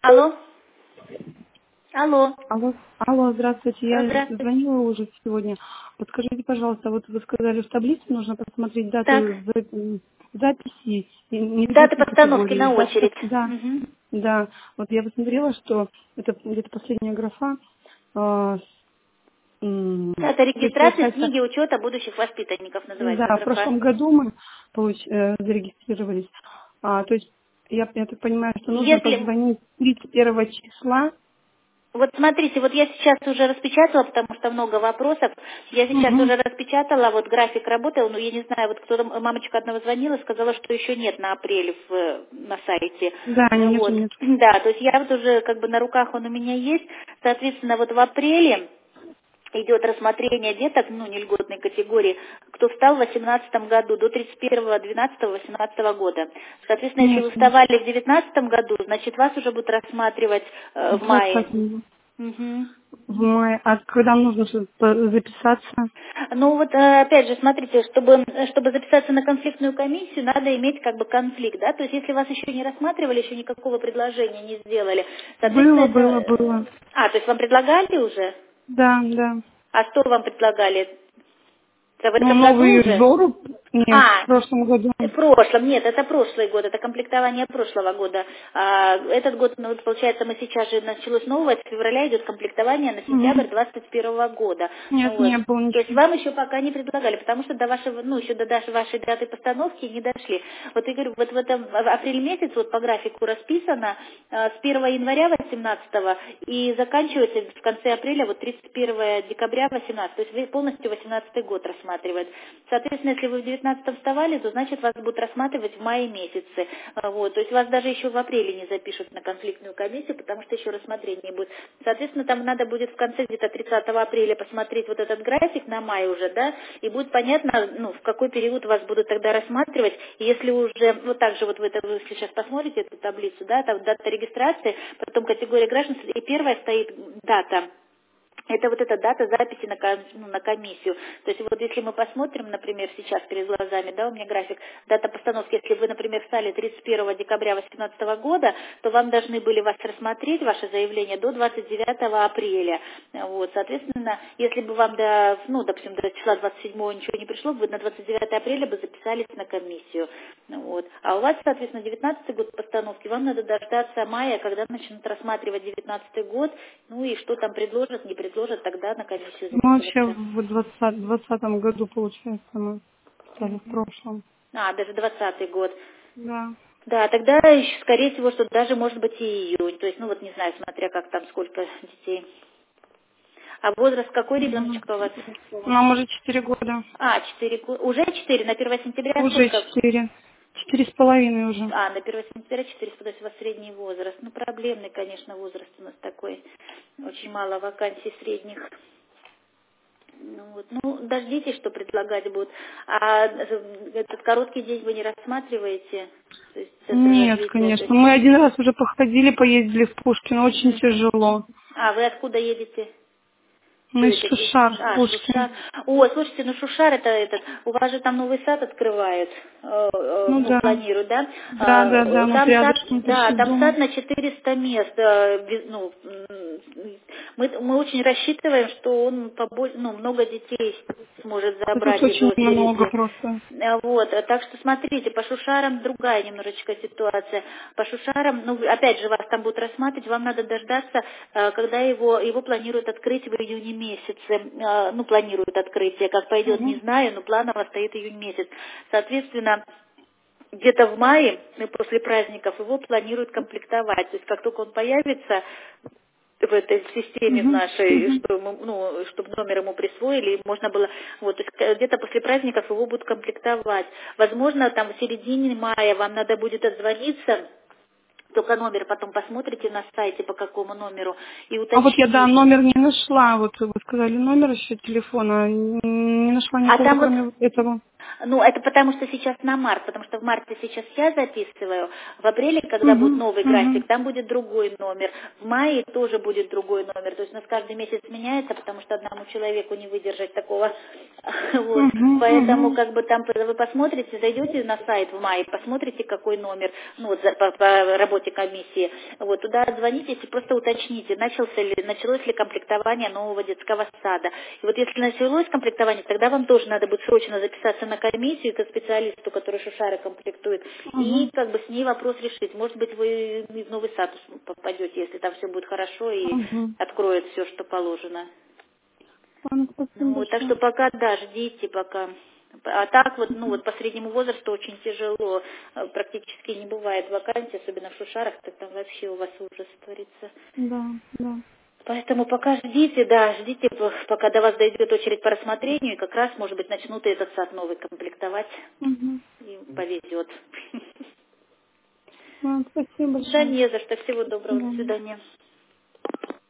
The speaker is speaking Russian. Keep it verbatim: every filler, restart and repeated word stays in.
Алло. Алло. Алло, алло, здравствуйте. Я Здравствуйте. звонила уже сегодня. Подскажите, пожалуйста, вот вы сказали, в таблице нужно посмотреть Так, дату за- записи и дата медицинской постановки категории. на Да, очередь. да, Мгм. да. Вот я посмотрела, что это где-то последняя графа. а, с- м, Это то есть, регистрация в получается, книге учета будущих воспитанников называется да, в графа. прошлом году мы получ- э, зарегистрировались. А, то есть, я, я так понимаю, что нужно Если, позвонить тридцать первого числа. вот смотрите, вот я сейчас уже распечатала, потому что много вопросов, я сейчас Угу. уже распечатала, вот график работы, ну я не знаю, вот кто-то, мамочка одного звонила, сказала, что еще нет на апреле в, на сайте. Да, нет, Вот, нет. да, то есть я вот уже как бы на руках он у меня есть, соответственно, вот в апреле идет рассмотрение деток, ну, нельготной категории, кто встал в восемнадцатом году до тридцать первого двенадцатого восемнадцатого года. Соответственно, если Нет, вы вставали в девятнадцатом году, значит, вас уже будут рассматривать э, в мае. двадцатого. Мгм. В мае. А когда нужно что- по- записаться? Ну вот, э, опять же, смотрите, чтобы, чтобы записаться на конфликтную комиссию, надо иметь как бы конфликт, да, то есть если вас еще не рассматривали, еще никакого предложения не сделали, соответственно, Было, это... было, э, было. А, то есть вам предлагали уже? Да, да. А что вам предлагали? Это в Ну, этом году новый уже? Жору? Нет, в А, прошлом году. в прошлом, нет, это прошлый год, это комплектование прошлого года. А, этот год, ну, вот, получается, мы сейчас же началось новое, с февраля идет комплектование на сентябрь Мгм. двадцать первого года. Нет, Вот. не было То есть ничего. вам еще пока не предлагали, потому что до вашего, ну, еще до даш- вашей даты постановки не дошли. Вот я говорю, вот в этом в апреле месяц вот по графику расписано э, с первого января восемнадцатого и заканчивается в конце апреля вот тридцать первого декабря восемнадцатого. То есть вы полностью восемнадцатый год рассматривает. Соответственно, если вы в девятнадцатом вставали, то значит вас будут рассматривать в мае месяце. А, Вот. То есть вас даже еще в апреле не запишут на конфликтную комиссию, потому что еще рассмотрение будет. Соответственно, там надо будет в конце где-то тридцатого апреля посмотреть вот этот график на май уже, да, и будет понятно, ну, в какой период вас будут тогда рассматривать. И если уже, вот так же вот вы, это, вы если сейчас посмотрите эту таблицу, да, там дата регистрации, потом категория граждан, и первая стоит дата. Это вот эта дата записи на, ком- ну, на комиссию. То есть вот если мы посмотрим, например, сейчас перед глазами, да, у меня график, дата постановки, если вы, например, встали тридцать первого декабря две тысячи восемнадцатого года, то вам должны были вас рассмотреть, ваше заявление, до двадцать девятого апреля. Вот, соответственно, если бы вам до, ну, допустим, до числа двадцать седьмого ничего не пришло, вы на двадцать девятое апреля бы записались на комиссию. Вот. А у вас, соответственно, девятнадцатый год постановки, вам надо дождаться мая, когда начнут рассматривать девятнадцатый год, ну и что там предложат, не предложат, тогда на комиссию Мы вообще записываться. в двадцатом двадцатом году, получается, мы стали в Мгм. прошлом. А, даже двадцатый год. Да. Да, тогда, еще, скорее всего, что даже, может быть, и июнь. То есть, ну вот не знаю, смотря как там, сколько детей. А возраст какой Мгм. ребеночка у вас? Нам уже четыре года. А, четыре года. Уже четыре, на первое сентября Уже сколько? четыре. Четыре с половиной уже. А, на первое сентября четыреста, то есть у вас средний возраст. Ну, проблемный, конечно, возраст у нас такой. Очень мало вакансий средних. Ну, вот. Ну, дождитесь, что предлагать будут. А этот короткий день вы не рассматриваете? То есть центр Нет, развития, то конечно. есть... Мы один раз уже походили, поездили в Пушкино, очень Мгм. тяжело. А, вы откуда едете? Мы из Живете здесь? Шушар, А, Шушар. Пушкин. О, слушайте, ну Шушар это этот, у вас же там новый сад открывают, э, э, Ну ну, да. планируют, да? Да, да, А, да, мы там сад, рядышком да, почти там дома. сад на четыреста мест. э, без- ну, м, мы, мы очень рассчитываем, что он побо- ну, много детей сможет Да тут забрать из очень много очереди. просто. Э, Вот, э, так что смотрите, по Шушарам другая немножечко ситуация. По Шушарам, ну, опять же, вас там будут рассматривать, вам надо дождаться, э, когда его, его планируют открыть в июне месяце. Э, Ну, планируют открытие, как пойдет, не Угу. знаю, но планово стоит июнь месяц. Соответственно, где-то в мае, ну, после праздников, его планируют комплектовать. То есть, как только он появится, в этой системе в Угу. нашей, Угу. что мы, ну, чтобы номер ему присвоили, и можно было, вот, то есть к- где-то после праздников его будут комплектовать. Возможно, там в середине мая вам надо будет отзвониться, только номер потом посмотрите на сайте, по какому номеру, и А вот я, да, уточнить. номер не нашла. Вот вы сказали номер еще телефона. Не нашла А никого, там вот кроме вот этого. Ну, это потому что сейчас на март, потому что в марте сейчас я записываю, в апреле, когда Угу, будет новый угу, график, там будет другой номер, в мае тоже будет другой номер, то есть у нас каждый месяц меняется, потому что одному человеку не выдержать такого, вот, угу, поэтому угу, как бы там вы посмотрите, зайдете на сайт в мае, посмотрите, какой номер, ну, вот за- по, по работе комиссии, вот, туда отзвонитесь и просто уточните, начался ли, началось ли комплектование нового детского сада, и вот если началось комплектование, тогда вам тоже надо будет срочно записаться на комиссию к специалисту, который шушары комплектует, и угу, как бы с ней вопрос решить. Может быть, вы в новый статус попадете, если там все будет хорошо и угу. откроет все, что положено. Ладно, спасибо Ну, вот, так что большое. пока, да, ждите пока. А так вот, ну вот по среднему возрасту очень тяжело, Э, практически не бывает вакансий, особенно в шушарах, так там вообще у вас ужас творится. Да, да. Поэтому пока ждите, да, ждите, п- пока до вас дойдет очередь по рассмотрению, и как раз, может быть, начнут и этот сад новый комплектовать, Угу. и повезет. Ладно, спасибо Да большое. не за что, всего До доброго, до свидания. свидания.